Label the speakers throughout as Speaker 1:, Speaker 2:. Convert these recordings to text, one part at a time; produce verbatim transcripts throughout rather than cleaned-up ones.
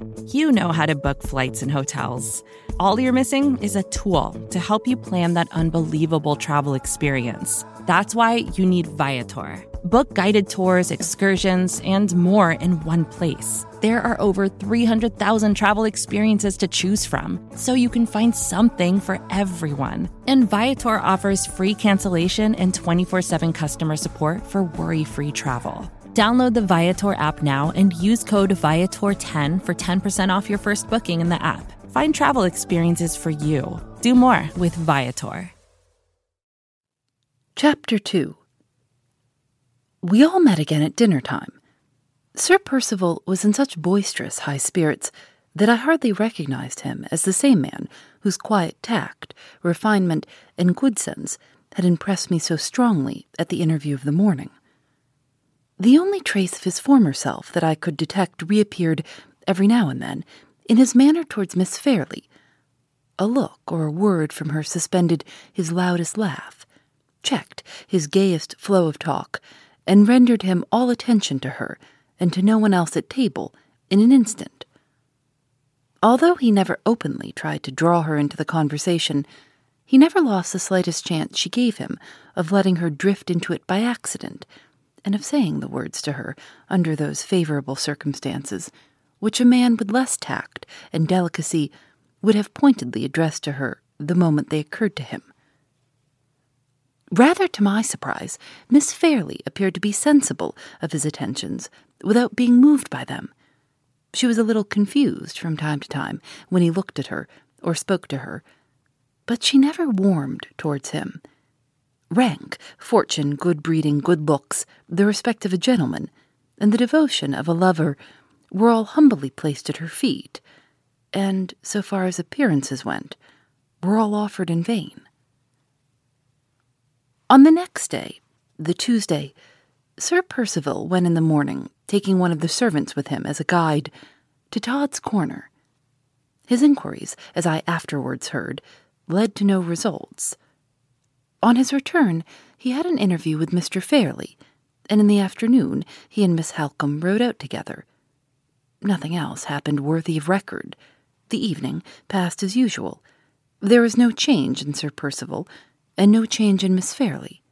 Speaker 1: You know how to book flights and hotels. All you're missing is a tool to help you plan that unbelievable travel experience. That's why you need Viator. Book guided tours, excursions, and more in one place. There are over three hundred thousand travel experiences to choose from, so you can find something for everyone. And Viator offers free cancellation and twenty-four seven customer support for worry-free travel. Download the Viator app now and use code Viator ten for ten percent off your first booking in the app. Find travel experiences for you. Do more with Viator.
Speaker 2: Chapter two. We all met again at dinner time. Sir Percival was in such boisterous high spirits that I hardly recognized him as the same man whose quiet tact, refinement, and good sense had impressed me so strongly at the interview of the morning. The only trace of his former self that I could detect reappeared every now and then in his manner towards Miss Fairlie. A look or a word from her suspended his loudest laugh, checked his gayest flow of talk, and rendered him all attention to her and to no one else at table in an instant. Although he never openly tried to draw her into the conversation, he never lost the slightest chance she gave him of letting her drift into it by accident, and of saying the words to her under those favorable circumstances, which a man with less tact and delicacy would have pointedly addressed to her the moment they occurred to him. Rather to my surprise, Miss Fairlie appeared to be sensible of his attentions without being moved by them. She was a little confused from time to time when he looked at her or spoke to her, but she never warmed towards him. Rank, fortune, good breeding, good looks, the respect of a gentleman, and the devotion of a lover were all humbly placed at her feet, and, so far as appearances went, were all offered in vain. On the next day, the Tuesday, Sir Percival went in the morning, taking one of the servants with him as a guide, to Todd's Corner. His inquiries, as I afterwards heard, led to no results. On his return, he had an interview with Mister Fairlie, and in the afternoon he and Miss Halcombe rode out together. Nothing else happened worthy of record. The evening passed as usual. There was no change in Sir Percival, and no change in Miss Fairlie.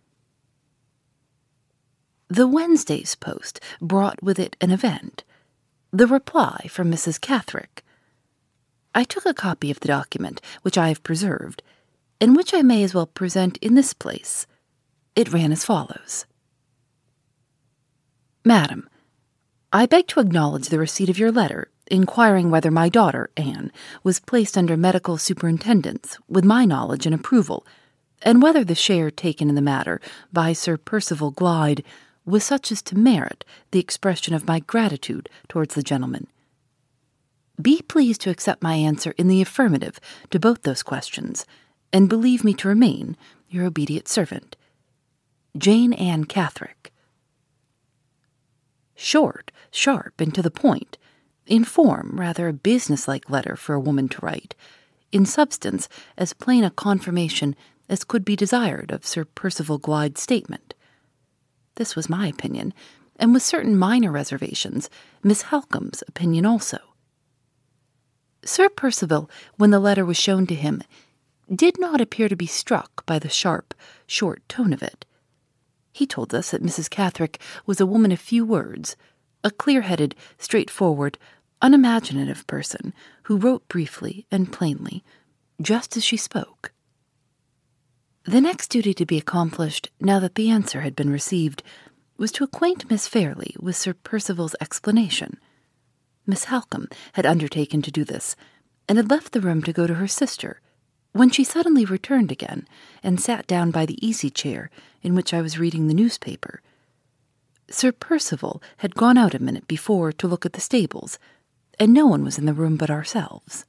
Speaker 2: The Wednesday's post brought with it an event, the reply from Missus Catherick. I took a copy of the document, which I have preserved, and which I may as well present in this place. It ran as follows. Madam, I beg to acknowledge the receipt of your letter, inquiring whether my daughter, Anne, was placed under medical superintendence, with my knowledge and approval, and whether the share taken in the matter by Sir Percival Glyde was such as to merit the expression of my gratitude towards the gentleman. Be pleased to accept my answer in the affirmative to both those questions, and believe me to remain your obedient servant, Jane Ann Catherick. Short, sharp, and to the point, in form rather a businesslike letter for a woman to write, in substance as plain a confirmation as could be desired of Sir Percival Glyde's statement. This was my opinion, and with certain minor reservations, Miss Halcombe's opinion also. Sir Percival, when the letter was shown to him, did not appear to be struck by the sharp, short tone of it. He told us that Missus Catherick was a woman of few words, a clear-headed, straightforward, unimaginative person who wrote briefly and plainly, just as she spoke. The next duty to be accomplished, now that the answer had been received, was to acquaint Miss Fairlie with Sir Percival's explanation. Miss Halcombe had undertaken to do this, and had left the room to go to her sister, when she suddenly returned again and sat down by the easy-chair in which I was reading the newspaper. Sir Percival had gone out a minute before to look at the stables, and no one was in the room but ourselves.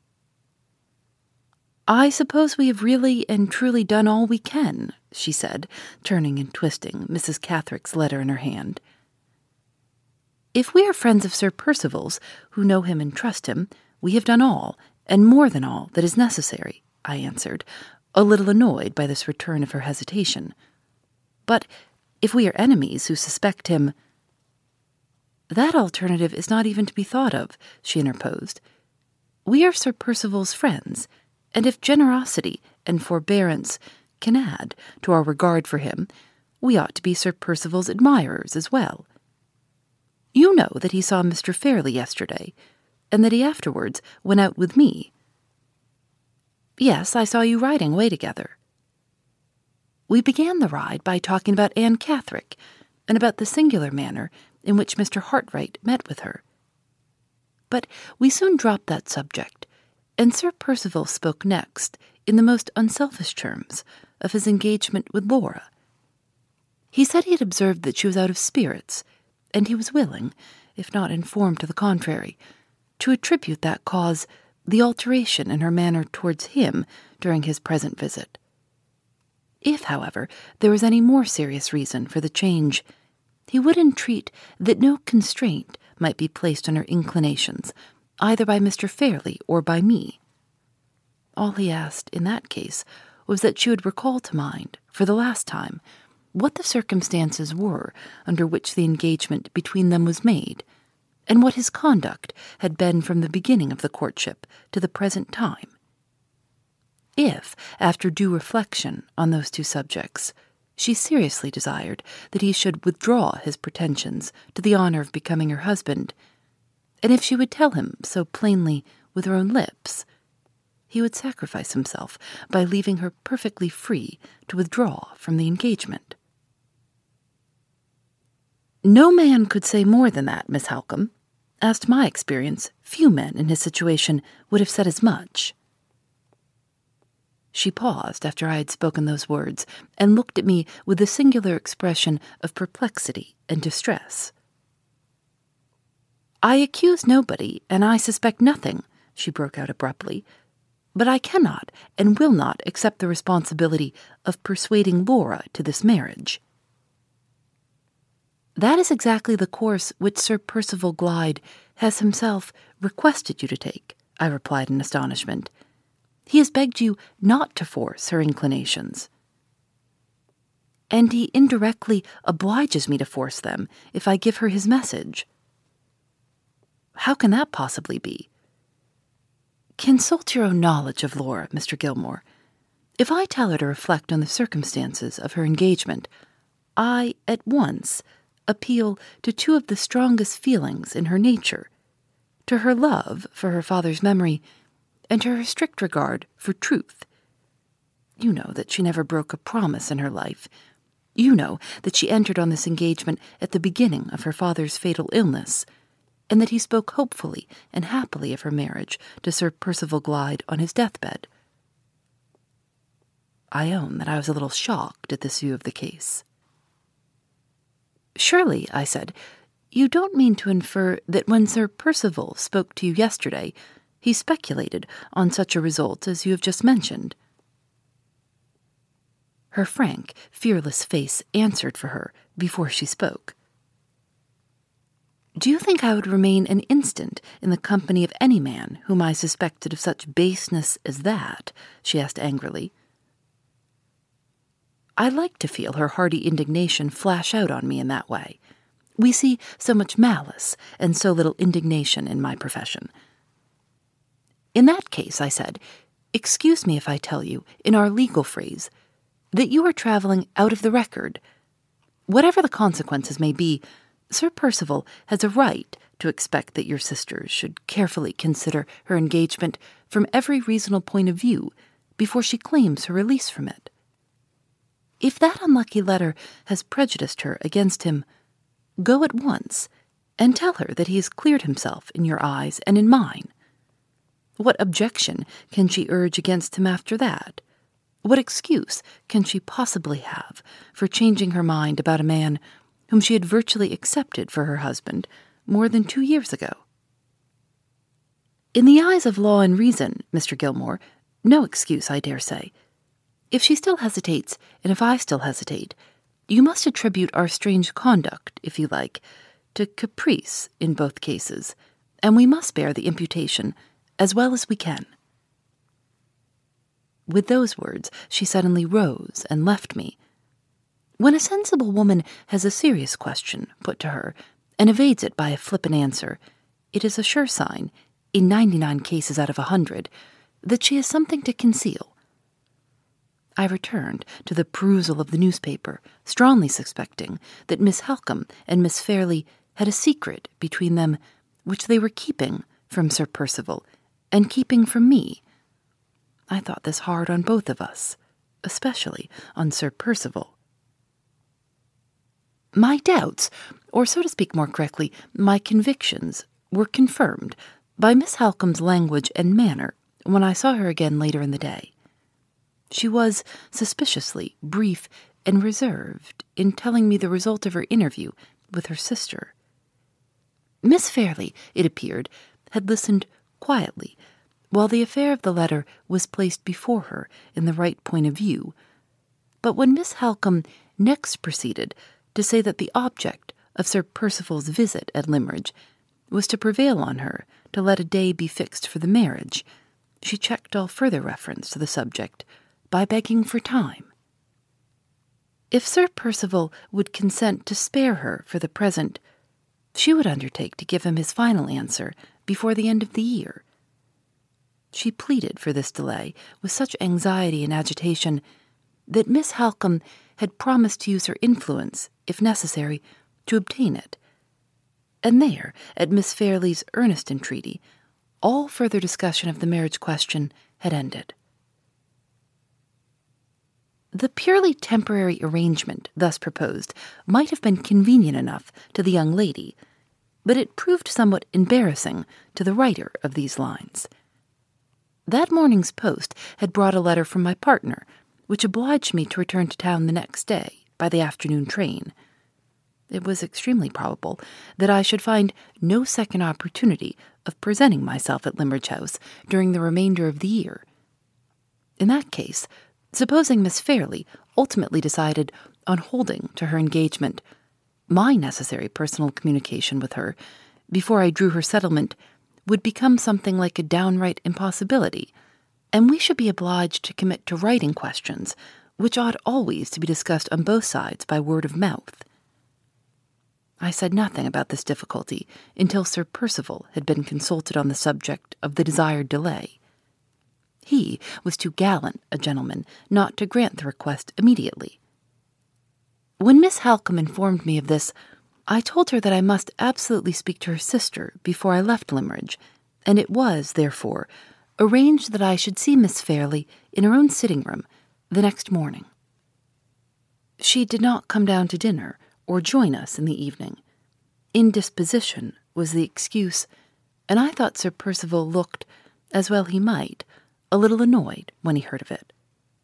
Speaker 2: I suppose we have really and truly done all we can, she said, turning and twisting Missus Catherick's letter in her hand. If we are friends of Sir Percival's, who know him and trust him, we have done all, and more than all, that is necessary, I answered, a little annoyed by this return of her hesitation. But if we are enemies who suspect him— "That alternative is not even to be thought of," she interposed. "We are Sir Percival's friends, and if generosity and forbearance can add to our regard for him, we ought to be Sir Percival's admirers as well. You know that he saw Mister Fairley yesterday, and that he afterwards went out with me." "Yes, I saw you riding away together." "We began the ride by talking about Anne Catherick, and about the singular manner in which Mister Hartright met with her. But we soon dropped that subject, and Sir Percival spoke next, in the most unselfish terms, of his engagement with Laura. He said he had observed that she was out of spirits, and he was willing, if not informed to the contrary, to attribute that cause the alteration in her manner towards him during his present visit. If, however, there was any more serious reason for the change, he would entreat that no constraint might be placed on her inclinations, either by Mister Fairley or by me. All he asked in that case was that she would recall to mind, for the last time, what the circumstances were under which the engagement between them was made, and what his conduct had been from the beginning of the courtship to the present time. If, after due reflection on those two subjects, she seriously desired that he should withdraw his pretensions to the honour of becoming her husband, and if she would tell him so plainly with her own lips, he would sacrifice himself by leaving her perfectly free to withdraw from the engagement. "No man could say more than that, Miss Halcombe. As to my experience, few men in his situation would have said as much." She paused after I had spoken those words, and looked at me with a singular expression of perplexity and distress. "I accuse nobody, and I suspect nothing," she broke out abruptly, "but I cannot and will not accept the responsibility of persuading Laura to this marriage." "That is exactly the course which Sir Percival Glyde has himself requested you to take," I replied in astonishment. "He has begged you not to force her inclinations." "And he indirectly obliges me to force them if I give her his message." "How can that possibly be?" "Consult your own knowledge of Laura, Mister Gilmore. If I tell her to reflect on the circumstances of her engagement, I at once appeal to two of the strongest feelings in her nature, to her love for her father's memory, and to her strict regard for truth. You know that she never broke a promise in her life. You know that she entered on this engagement at the beginning of her father's fatal illness, and that he spoke hopefully and happily of her marriage to Sir Percival Glyde on his deathbed." I own that I was a little shocked at this view of the case. "Surely," I said, "you don't mean to infer that when Sir Percival spoke to you yesterday, he speculated on such a result as you have just mentioned?" Her frank, fearless face answered for her before she spoke. "Do you think I would remain an instant in the company of any man whom I suspected of such baseness as that?" she asked angrily. I liked to feel her hearty indignation flash out on me in that way. We see so much malice and so little indignation in my profession. "In that case," I said, "excuse me if I tell you, in our legal phrase, that you are travelling out of the record. Whatever the consequences may be, Sir Percival has a right to expect that your sisters should carefully consider her engagement from every reasonable point of view before she claims her release from it. If that unlucky letter has prejudiced her against him, go at once and tell her that he has cleared himself in your eyes and in mine. What objection can she urge against him after that? What excuse can she possibly have for changing her mind about a man whom she had virtually accepted for her husband more than two years ago? In the eyes of law and reason, Mister Gilmore, no excuse, I dare say. If she still hesitates, and if I still hesitate, you must attribute our strange conduct, if you like, to caprice in both cases, and we must bear the imputation as well as we can." With those words, she suddenly rose and left me. When a sensible woman has a serious question put to her, and evades it by a flippant answer, it is a sure sign, in ninety-nine cases out of a hundred, that she has something to conceal. I returned to the perusal of the newspaper, strongly suspecting that Miss Halcombe and Miss Fairley had a secret between them which they were keeping from Sir Percival and keeping from me. I thought this hard on both of us, especially on Sir Percival. My doubts, or so to speak more correctly, my convictions, were confirmed by Miss Halcombe's language and manner when I saw her again later in the day. She was suspiciously brief and reserved in telling me the result of her interview with her sister. Miss Fairley, it appeared, had listened quietly while the affair of the letter was placed before her in the right point of view. But when Miss Halcombe next proceeded to say that the object of Sir Percival's visit at Limmeridge was to prevail on her to let a day be fixed for the marriage, she checked all further reference to the subject by begging for time. If Sir Percival would consent to spare her for the present, she would undertake to give him his final answer before the end of the year. She pleaded for this delay with such anxiety and agitation that Miss Halcombe had promised to use her influence, if necessary, to obtain it. And there, at Miss Fairley's earnest entreaty, all further discussion of the marriage question had ended. The purely temporary arrangement thus proposed might have been convenient enough to the young lady, but it proved somewhat embarrassing to the writer of these lines. That morning's post had brought a letter from my partner, which obliged me to return to town the next day by the afternoon train. It was extremely probable that I should find no second opportunity of presenting myself at Limmeridge House during the remainder of the year. In that case, supposing Miss Fairley ultimately decided on holding to her engagement, my necessary personal communication with her, before I drew her settlement, would become something like a downright impossibility, and we should be obliged to commit to writing questions, which ought always to be discussed on both sides by word of mouth. I said nothing about this difficulty until Sir Percival had been consulted on the subject of the desired delay. He was too gallant a gentleman not to grant the request immediately. When Miss Halcombe informed me of this, I told her that I must absolutely speak to her sister before I left Limmeridge, and it was, therefore, arranged that I should see Miss Fairley in her own sitting-room the next morning. She did not come down to dinner or join us in the evening. Indisposition was the excuse, and I thought Sir Percival looked, as well he might, a little annoyed when he heard of it.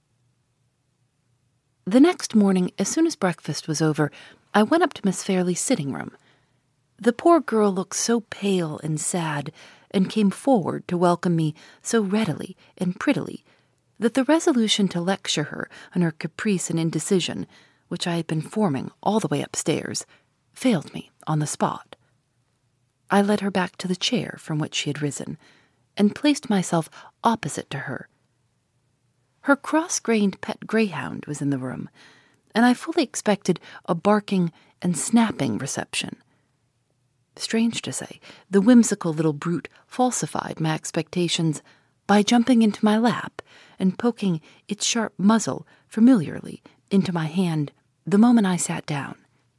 Speaker 2: The next morning, as soon as breakfast was over, I went up to Miss Fairley's sitting-room. The poor girl looked so pale and sad, and came forward to welcome me so readily and prettily, that the resolution to lecture her on her caprice and indecision, which I had been forming all the way upstairs, failed me on the spot. I led her back to the chair from which she had risen, and placed myself opposite to her. Her cross-grained pet greyhound was in the room, and I fully expected a barking and snapping reception. Strange to say, the whimsical little brute falsified my expectations by jumping into my lap and poking its sharp muzzle familiarly into my hand the moment I sat down.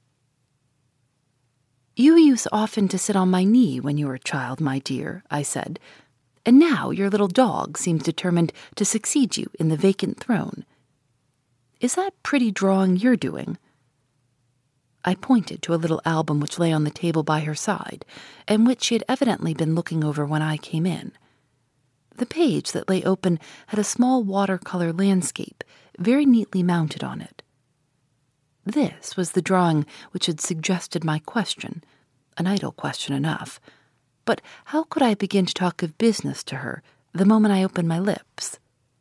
Speaker 2: "You used often to sit on my knee when you were a child, my dear," I said, "and now your little dog seems determined to succeed you in the vacant throne. Is that pretty drawing you're doing?" I pointed to a little album which lay on the table by her side, and which she had evidently been looking over when I came in. The page that lay open had a small watercolor landscape very neatly mounted on it. This was the drawing which had suggested my question, an idle question enough, but how could I begin to talk of business to her the moment I opened my lips?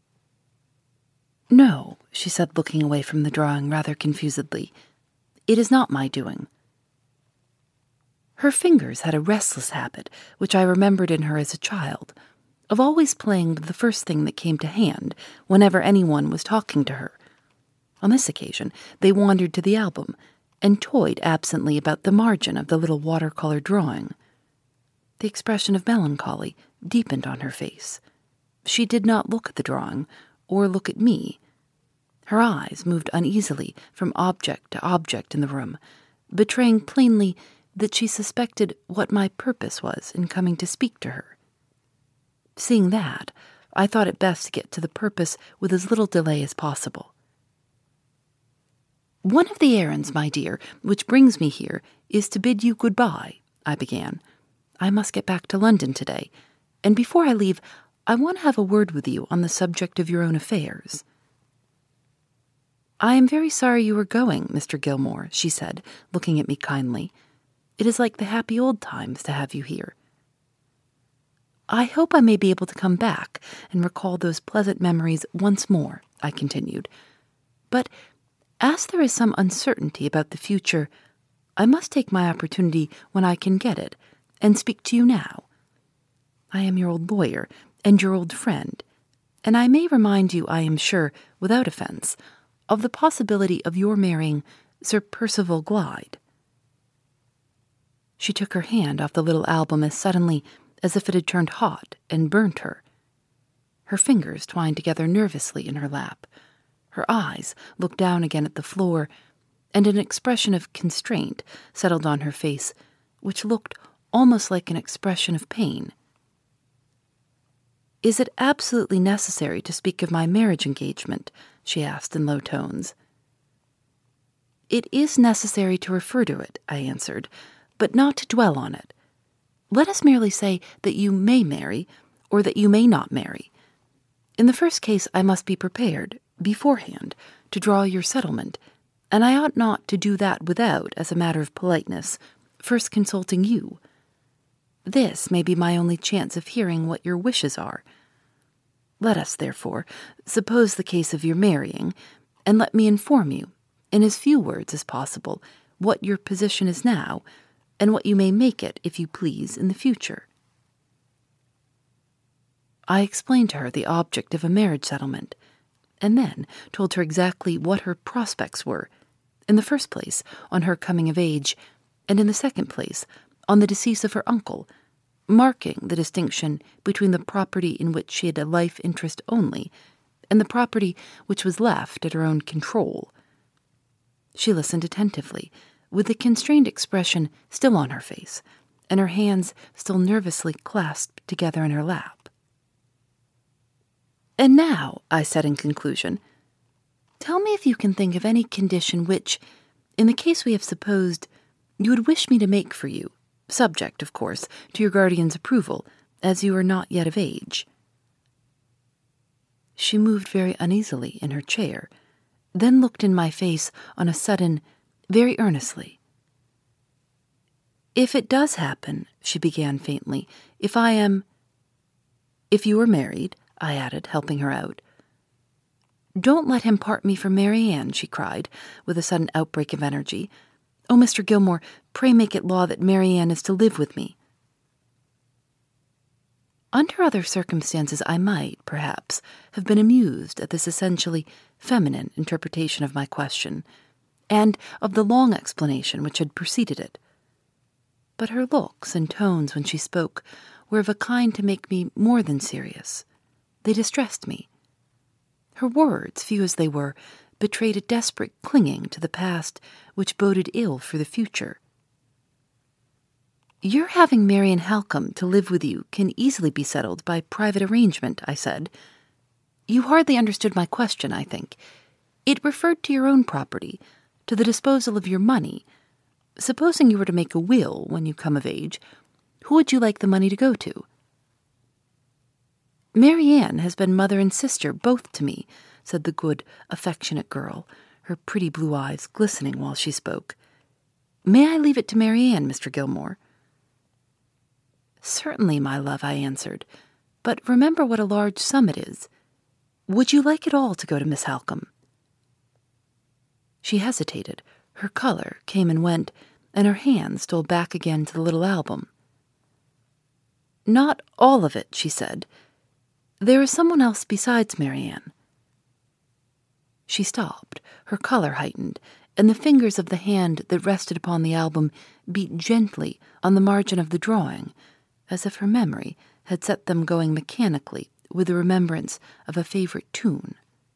Speaker 2: "No," she said, looking away from the drawing rather confusedly. "It is not my doing." Her fingers had a restless habit, which I remembered in her as a child, of always playing with the first thing that came to hand whenever anyone was talking to her. On this occasion, they wandered to the album, and toyed absently about the margin of the little watercolor drawing. The expression of melancholy deepened on her face. She did not look at the drawing, or look at me. Her eyes moved uneasily from object to object in the room, betraying plainly that she suspected what my purpose was in coming to speak to her. Seeing that, I thought it best to get to the purpose with as little delay as possible. "One of the errands, my dear, which brings me here, is to bid you good-bye," I began. "I must get back to London today, and before I leave, I want to have a word with you on the subject of your own affairs." "I am very sorry you are going, Mister Gilmore," she said, looking at me kindly. "It is like the happy old times to have you here." "I hope I may be able to come back and recall those pleasant memories once more," I continued. "But as there is some uncertainty about the future, I must take my opportunity when I can get it and speak to you now. I am your old lawyer and your old friend, and I may remind you, I am sure, without offense, of the possibility of your marrying Sir Percival Glyde." She took her hand off the little album as suddenly as if it had turned hot and burnt her. Her fingers twined together nervously in her lap. Her eyes looked down again at the floor, and an expression of constraint settled on her face, which looked almost like an expression of pain. "Is it absolutely necessary to speak of my marriage engagement?" she asked in low tones. "It is necessary to refer to it," I answered, "but not to dwell on it. Let us merely say that you may marry, or that you may not marry. In the first case, I must be prepared, beforehand, to draw your settlement, and I ought not to do that without, as a matter of politeness, first consulting you. This may be my only chance of hearing what your wishes are. Let us, therefore, suppose the case of your marrying, and let me inform you, in as few words as possible, what your position is now, and what you may make it, if you please, in the future." I explained to her the object of a marriage settlement, and then told her exactly what her prospects were, in the first place, on her coming of age, and in the second place, on the decease of her uncle, marking the distinction between the property in which she had a life interest only, and the property which was left at her own control. She listened attentively, with the constrained expression still on her face, and her hands still nervously clasped together in her lap. "And now," I said in conclusion, "tell me if you can think of any condition which, in the case we have supposed, you would wish me to make for you, subject, of course, to your guardian's approval, as you are not yet of age." She moved very uneasily in her chair, then looked in my face on a sudden, very earnestly. "If it does happen," she began faintly, "if I am—" "If you are married," I added, helping her out. "Don't let him part me from Marianne," she cried, with a sudden outbreak of energy. "Oh, Mister Gilmore, pray make it law that Marianne is to live with me." Under other circumstances I might, perhaps, have been amused at this essentially feminine interpretation of my question, and of the long explanation which had preceded it. But her looks and tones when she spoke were of a kind to make me more than serious. They distressed me. Her words, few as they were, betrayed a desperate clinging to the past which boded ill for the future. "Your having Marian Halcombe to live with you can easily be settled by private arrangement," I said. "You hardly understood my question, I think. It referred to your own property, to the disposal of your money. Supposing you were to make a will when you come of age, who would you like the money to go to?" "Marianne has been mother and sister both to me," said the good, affectionate girl, her pretty blue eyes glistening while she spoke. "May I leave it to Marianne, Mister Gilmore?" "Certainly, my love," I answered, "but remember what a large sum it is. Would you like it all to go to Miss Halcombe?" She hesitated, her color came and went, and her hand stole back again to the little album. "Not all of it," she said. "There is someone else besides Marianne." She stopped, her color heightened, and the fingers of the hand that rested upon the album beat gently on the margin of the drawing, as if her memory had set them going mechanically with the remembrance of a favorite tune.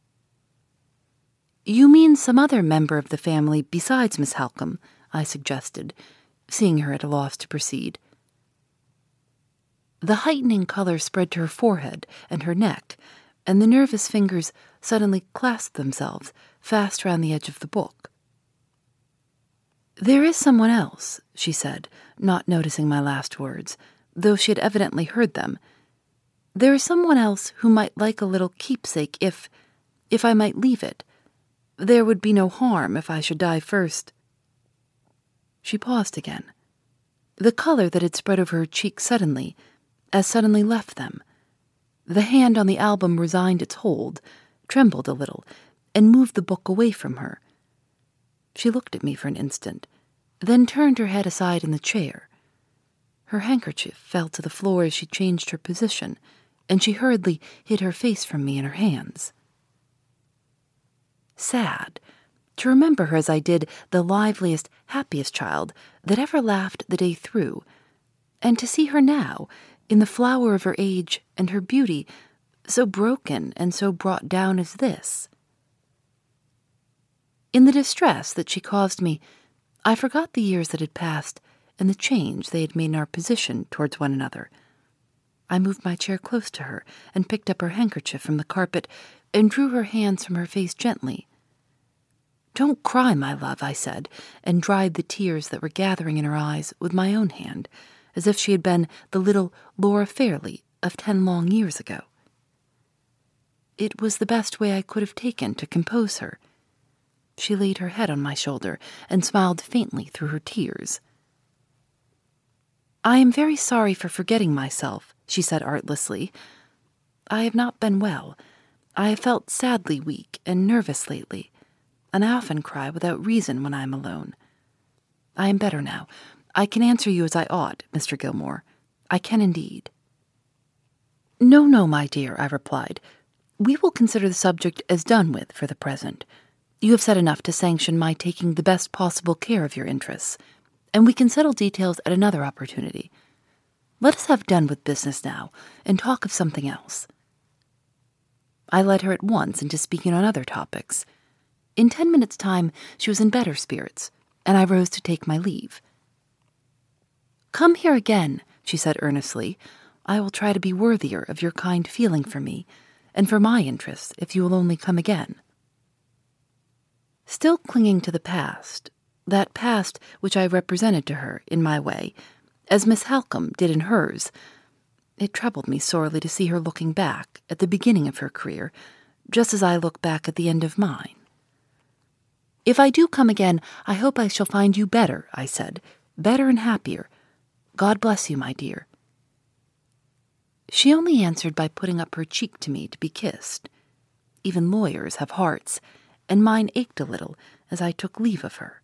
Speaker 2: "You mean some other member of the family besides Miss Halcombe?" I suggested, seeing her at a loss to proceed. The heightening color spread to her forehead and her neck, and the nervous fingers suddenly clasped themselves fast round the edge of the book. "There is someone else," she said, not noticing my last words, though she had evidently heard them. "There is someone else who might like a little keepsake if, if I might leave it. There would be no harm if I should die first." She paused again. The color that had spread over her cheeks suddenly, as suddenly left them. The hand on the album resigned its hold, trembled a little, and moved the book away from her. She looked at me for an instant, then turned her head aside in the chair. Her handkerchief fell to the floor as she changed her position, and she hurriedly hid her face from me in her hands. Sad, to remember her as I did the liveliest, happiest child that ever laughed the day through, and to see her now, in the flower of her age and her beauty, so broken and so brought down as this. In the distress that she caused me, I forgot the years that had passed and the change they had made in our position towards one another. I moved my chair close to her and picked up her handkerchief from the carpet and drew her hands from her face gently. "Don't cry, my love," I said, and dried the tears that were gathering in her eyes with my own hand, as if she had been the little Laura Fairley of ten long years ago. It was the best way I could have taken to compose her. She laid her head on my shoulder and smiled faintly through her tears. "I am very sorry for forgetting myself," she said artlessly. "I have not been well. I have felt sadly weak and nervous lately, and I often cry without reason when I am alone. I am better now. I can answer you as I ought, Mister Gilmore. I can indeed." "No, no, my dear," I replied. "We will consider the subject as done with for the present. You have said enough to sanction my taking the best possible care of your interests, and we can settle details at another opportunity. Let us have done with business now, and talk of something else." I led her at once into speaking on other topics. In ten minutes' time she was in better spirits, and I rose to take my leave. "Come here again," she said earnestly. "I will try to be worthier of your kind feeling for me, and for my interests, if you will only come again." Still clinging to the past, that past which I represented to her, in my way, as Miss Halcombe did in hers, it troubled me sorely to see her looking back at the beginning of her career, just as I look back at the end of mine. "If I do come again, I hope I shall find you better," I said, "better and happier. God bless you, my dear." She only answered by putting up her cheek to me to be kissed. Even lawyers have hearts, and mine ached a little as I took leave of her.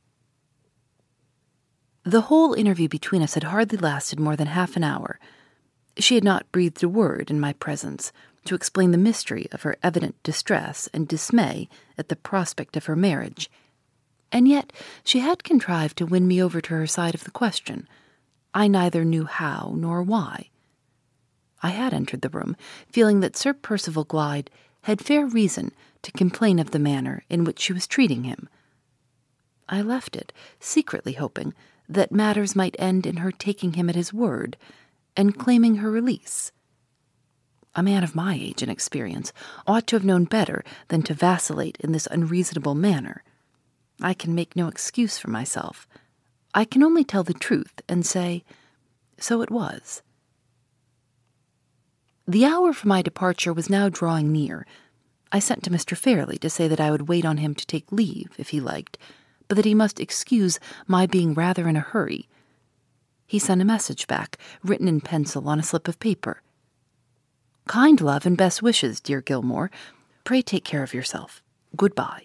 Speaker 2: The whole interview between us had hardly lasted more than half an hour. She had not breathed a word in my presence to explain the mystery of her evident distress and dismay at the prospect of her marriage, and yet she had contrived to win me over to her side of the question. I neither knew how nor why. I had entered the room, feeling that Sir Percival Glyde had fair reason to complain of the manner in which she was treating him. I left it, secretly hoping that matters might end in her taking him at his word and claiming her release. A man of my age and experience ought to have known better than to vacillate in this unreasonable manner. I can make no excuse for myself. I can only tell the truth and say, so it was. The hour for my departure was now drawing near. I sent to Mister Fairley to say that I would wait on him to take leave, if he liked, but that he must excuse my being rather in a hurry. He sent a message back, written in pencil on a slip of paper. "Kind love and best wishes, dear Gilmore. Pray take care of yourself. Goodbye."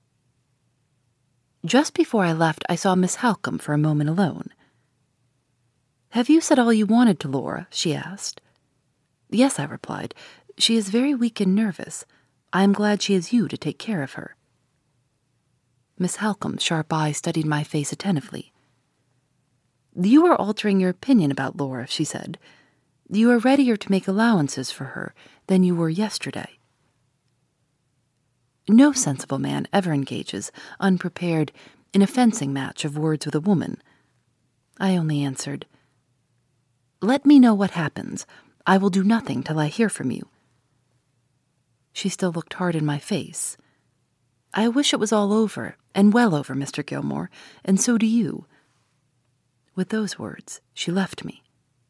Speaker 2: Just before I left, I saw Miss Halcombe for a moment alone. "Have you said all you wanted to Laura?" she asked. "Yes," I replied. "She is very weak and nervous. I am glad she has you to take care of her." Miss Halcombe's sharp eyes studied my face attentively. "You are altering your opinion about Laura," she said. "You are readier to make allowances for her than you were yesterday." No sensible man ever engages, unprepared, in a fencing match of words with a woman. I only answered, "Let me know what happens. I will do nothing till I hear from you." She still looked hard in my face. "I wish it was all over, and well over, Mister Gilmore, and so do you." With those words, she left me.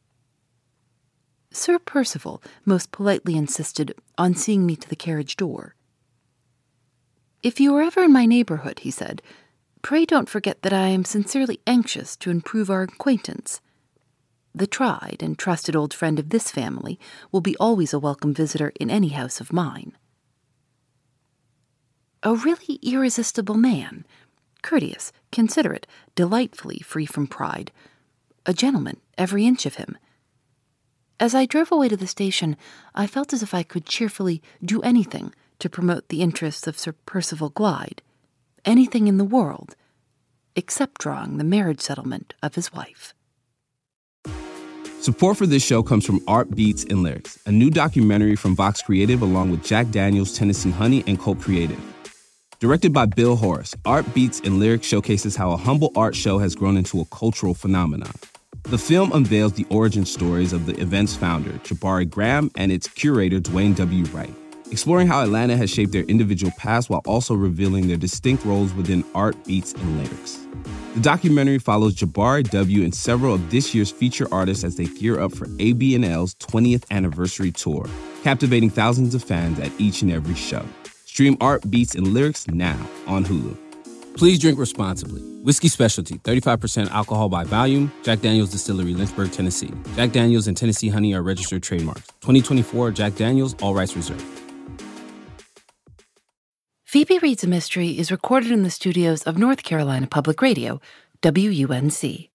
Speaker 2: Sir Percival most politely insisted on seeing me to the carriage door. "If you are ever in my neighborhood," he said, "pray don't forget that I am sincerely anxious to improve our acquaintance. The tried and trusted old friend of this family will be always a welcome visitor in any house of mine." A really irresistible man, courteous, considerate, delightfully free from pride. A gentleman, every inch of him. As I drove away to the station, I felt as if I could cheerfully do anything to promote the interests of Sir Percival Glyde, anything in the world, except drawing the marriage settlement of his wife.
Speaker 3: Support for this show comes from Art Beats and Lyrics, a new documentary from Vox Creative along with Jack Daniels, Tennessee Honey, and Colt Creative. Directed by Bill Horace, Art Beats and Lyrics showcases how a humble art show has grown into a cultural phenomenon. The film unveils the origin stories of the event's founder, Jabari Graham, and its curator, Dwayne W. Wright, exploring how Atlanta has shaped their individual paths while also revealing their distinct roles within Art Beats and Lyrics. The documentary follows Jabari W. and several of this year's feature artists as they gear up for A B and L's twentieth anniversary tour, captivating thousands of fans at each and every show. Stream Art Beats and Lyrics now on Hulu. Please drink responsibly. Whiskey Specialty, thirty-five percent alcohol by volume. Jack Daniels Distillery, Lynchburg, Tennessee. Jack Daniels and Tennessee Honey are registered trademarks. twenty twenty-four Jack Daniels, all rights reserved.
Speaker 2: Phoebe Reads a Mystery is recorded in the studios of North Carolina Public Radio, W U N C.